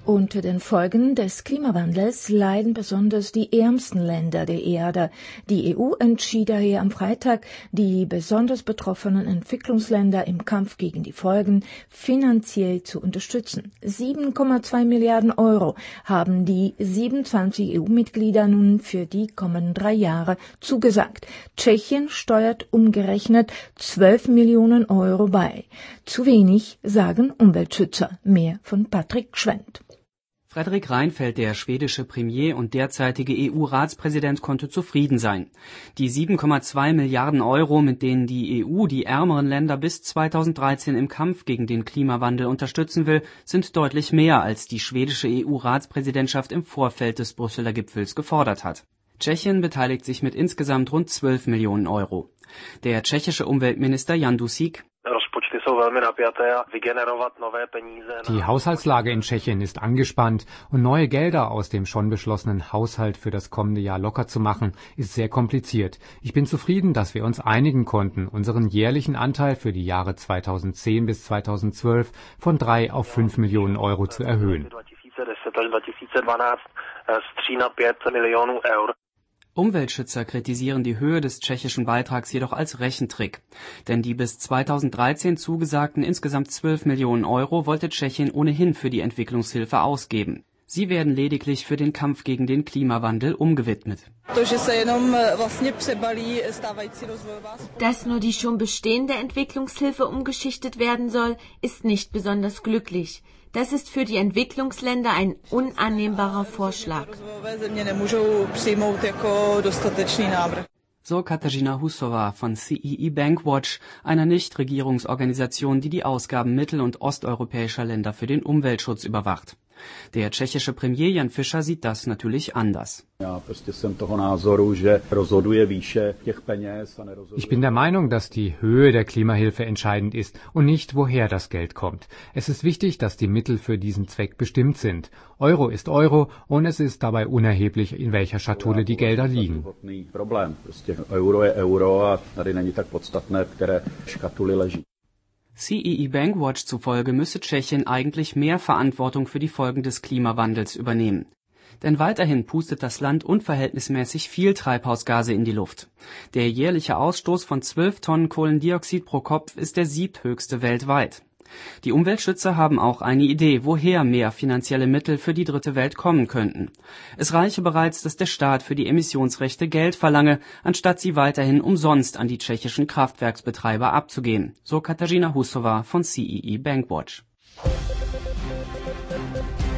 Unter den Folgen des Klimawandels leiden besonders die ärmsten Länder der Erde. Die EU entschied daher am Freitag, die besonders betroffenen Entwicklungsländer im Kampf gegen die Folgen finanziell zu unterstützen. 7,2 Milliarden Euro haben die 27 EU-Mitglieder nun für die kommenden 3 Jahre zugesagt. Tschechien steuert umgerechnet 12 Millionen Euro bei. Zu wenig, sagen Umweltschützer. Mehr von Patrick Schwendt. Fredrik Reinfeldt, der schwedische Premier und derzeitige EU-Ratspräsident, konnte zufrieden sein. Die 7,2 Milliarden Euro, mit denen die EU die ärmeren Länder bis 2013 im Kampf gegen den Klimawandel unterstützen will, sind deutlich mehr, als die schwedische EU-Ratspräsidentschaft im Vorfeld des Brüsseler Gipfels gefordert hat. Tschechien beteiligt sich mit insgesamt rund 12 Millionen Euro. Der tschechische Umweltminister Jan Dusík: Die Haushaltslage in Tschechien ist angespannt und neue Gelder aus dem schon beschlossenen Haushalt für das kommende Jahr locker zu machen, ist sehr kompliziert. Ich bin zufrieden, dass wir uns einigen konnten, unseren jährlichen Anteil für die Jahre 2010 bis 2012 von 3 auf 5 Millionen Euro zu erhöhen. Umweltschützer kritisieren die Höhe des tschechischen Beitrags jedoch als Rechentrick. Denn die bis 2013 zugesagten insgesamt 12 Millionen Euro wollte Tschechien ohnehin für die Entwicklungshilfe ausgeben. Sie werden lediglich für den Kampf gegen den Klimawandel umgewidmet. Dass nur die schon bestehende Entwicklungshilfe umgeschichtet werden soll, ist nicht besonders glücklich. Das ist für die Entwicklungsländer ein unannehmbarer Vorschlag. So Katarzyna Husová von CEE Bankwatch, einer Nichtregierungsorganisation, die die Ausgaben mittel- und osteuropäischer Länder für den Umweltschutz überwacht. Der tschechische Premier Jan Fischer sieht das natürlich anders. Ich bin der Meinung, dass die Höhe der Klimahilfe entscheidend ist und nicht, woher das Geld kommt. Es ist wichtig, dass die Mittel für diesen Zweck bestimmt sind. Euro ist Euro und es ist dabei unerheblich, in welcher Schatulle die Gelder liegen. CEE Bankwatch zufolge müsse Tschechien eigentlich mehr Verantwortung für die Folgen des Klimawandels übernehmen. Denn weiterhin pustet das Land unverhältnismäßig viel Treibhausgase in die Luft. Der jährliche Ausstoß von 12 Tonnen Kohlendioxid pro Kopf ist der 7. weltweit. Die Umweltschützer haben auch eine Idee, woher mehr finanzielle Mittel für die dritte Welt kommen könnten. Es reiche bereits, dass der Staat für die Emissionsrechte Geld verlange, anstatt sie weiterhin umsonst an die tschechischen Kraftwerksbetreiber abzugeben, so Katarzyna Husová von CEE Bankwatch.